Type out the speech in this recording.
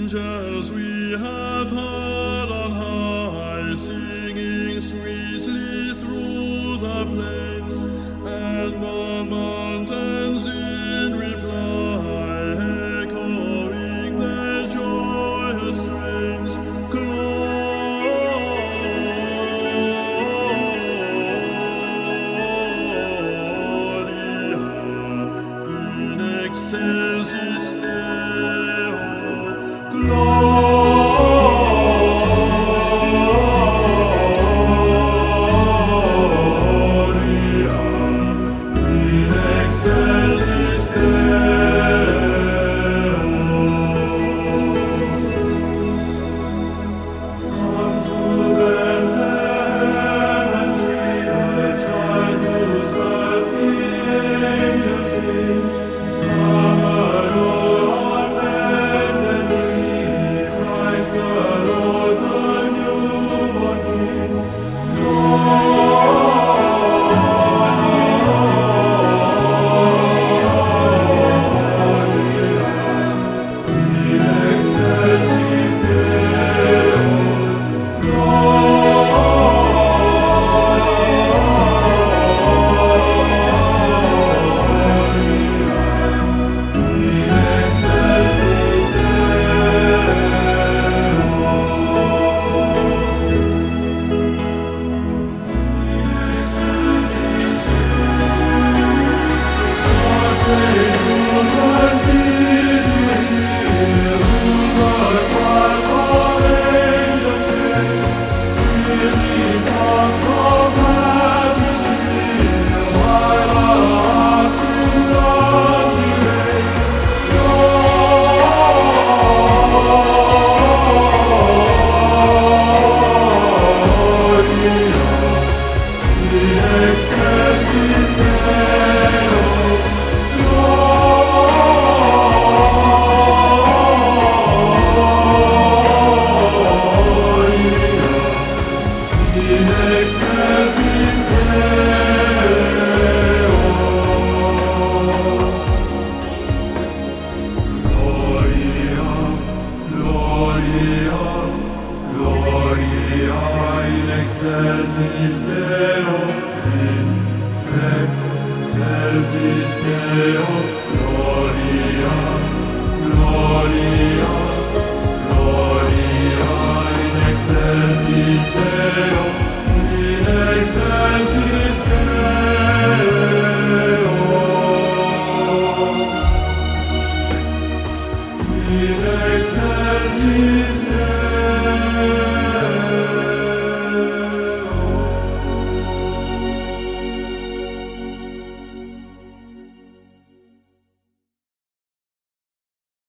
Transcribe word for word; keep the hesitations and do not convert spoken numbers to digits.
angels we have heard on high, singing sweetly through the plains and the mountains in reply, echoing their joyous strains. Gloria in excelsis Deo. Gloria in excelsis Deo. Come to Bethlehem and see the child whose birth the angels sing. Come adore on bended knee, Christ the Lord, the newborn King. Gloria in excelsis Deo. Excelsis Deo, in excelsis Deo, Gloria, Gloria, Gloria in excelsis Deo.